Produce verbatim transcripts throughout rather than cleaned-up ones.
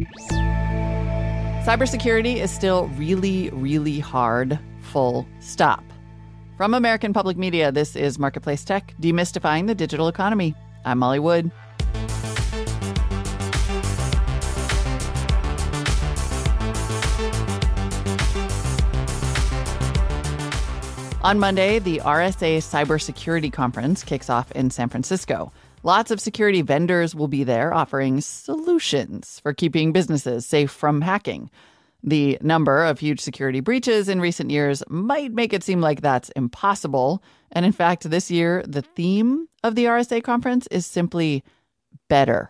Cybersecurity is still really, really hard, full stop. From American Public Media, this is Marketplace Tech, demystifying the digital economy. I'm Molly Wood. On Monday, the R S A Cybersecurity Conference kicks off in San Francisco. Lots of security vendors will be there offering solutions for keeping businesses safe from hacking. The number of huge security breaches in recent years might make it seem like that's impossible. And in fact, this year, the theme of the R S A conference is simply better.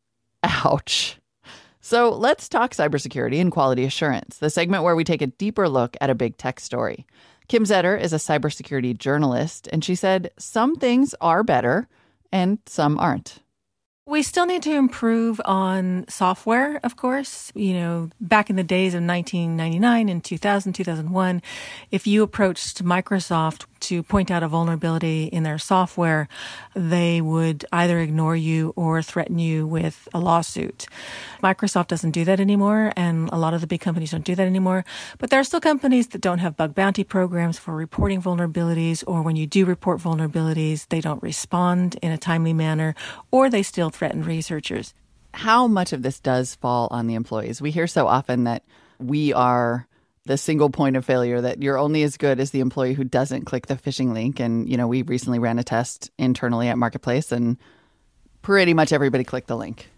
Ouch. So let's talk cybersecurity and quality assurance, the segment where we take a deeper look at a big tech story. Kim Zetter is a cybersecurity journalist, and she said some things are better and some aren't. We still need to improve on software, of course. You know, back in the days of nineteen ninety-nine and two thousand, two thousand one, if you approached Microsoft to point out a vulnerability in their software, they would either ignore you or threaten you with a lawsuit. Microsoft doesn't do that anymore, and a lot of the big companies don't do that anymore. But there are still companies that don't have bug bounty programs for reporting vulnerabilities, or when you do report vulnerabilities, they don't respond in a timely manner, or they still threaten researchers. How much of this does fall on the employees? We hear so often that we are the single point of failure, that you're only as good as the employee who doesn't click the phishing link. And, you know, we recently ran a test internally at Marketplace and pretty much everybody clicked the link.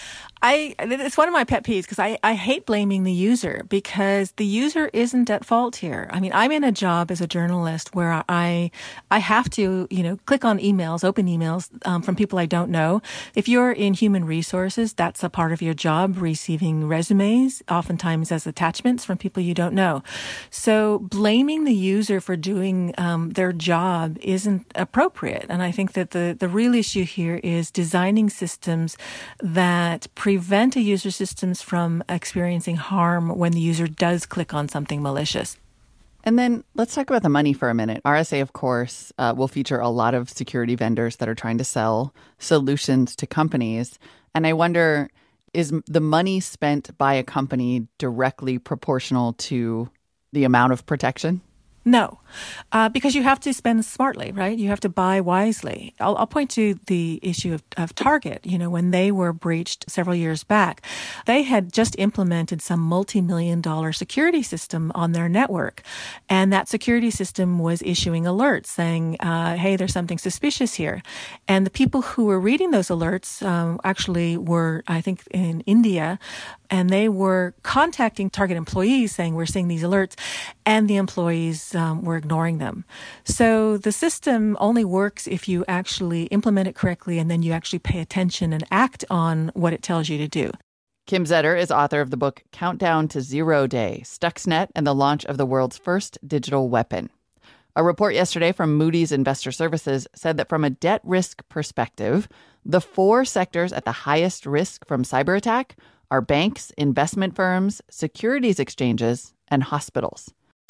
I, it's one of my pet peeves because I, I hate blaming the user because the user isn't at fault here. I mean, I'm in a job as a journalist where I I have to, you know, click on emails, open emails um, from people I don't know. If you're in human resources, that's a part of your job, receiving resumes, oftentimes as attachments from people you don't know. So blaming the user for doing um, their job isn't appropriate. And I think that the, the real issue here is designing systems that prevent a user's systems from experiencing harm when the user does click on something malicious. And then let's talk about the money for a minute. R S A, of course, uh, will feature a lot of security vendors that are trying to sell solutions to companies. And I wonder, is the money spent by a company directly proportional to the amount of protection? No, uh, because you have to spend smartly, right? You have to buy wisely. I'll, I'll point to the issue of, of Target. You know, when they were breached several years back, they had just implemented some multi-million dollar security system on their network. And that security system was issuing alerts saying, uh, hey, there's something suspicious here. And the people who were reading those alerts um, actually were, I think, in India, and they were contacting Target employees saying, we're seeing these alerts, and the employees um, were ignoring them. So the system only works if you actually implement it correctly and then you actually pay attention and act on what it tells you to do. Kim Zetter is author of the book Countdown to Zero Day, Stuxnet and the Launch of the World's First Digital Weapon. A report yesterday from Moody's Investor Services said that from a debt risk perspective, the four sectors at the highest risk from cyber attack are banks, investment firms, securities exchanges, and hospitals.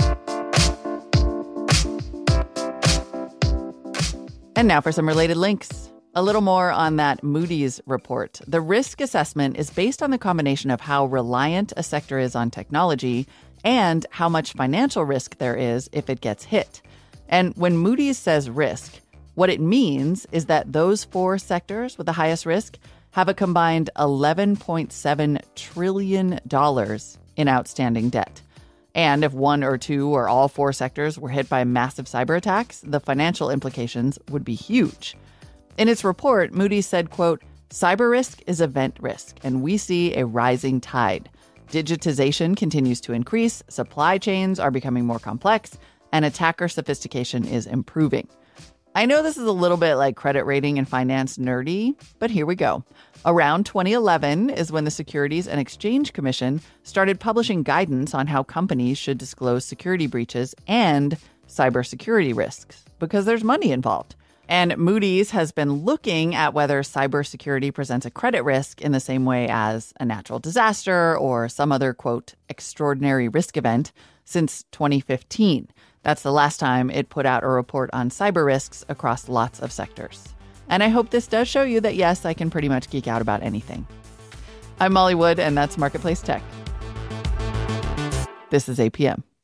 And now for some related links. A little more on that Moody's report. The risk assessment is based on the combination of how reliant a sector is on technology and how much financial risk there is if it gets hit. And when Moody's says risk, what it means is that those four sectors with the highest risk have a combined eleven point seven trillion dollars in outstanding debt. And if one or two or all four sectors were hit by massive cyber attacks, the financial implications would be huge. In its report, Moody's said, quote, cyber risk is event risk, and we see a rising tide. Digitization continues to increase, supply chains are becoming more complex, and attacker sophistication is improving. I know this is a little bit like credit rating and finance nerdy, but here we go. Around twenty eleven is when the Securities and Exchange Commission started publishing guidance on how companies should disclose security breaches and cybersecurity risks, because there's money involved. And Moody's has been looking at whether cybersecurity presents a credit risk in the same way as a natural disaster or some other, quote, extraordinary risk event since twenty fifteen. That's the last time it put out a report on cyber risks across lots of sectors. And I hope this does show you that, yes, I can pretty much geek out about anything. I'm Molly Wood, and that's Marketplace Tech. This is A P M.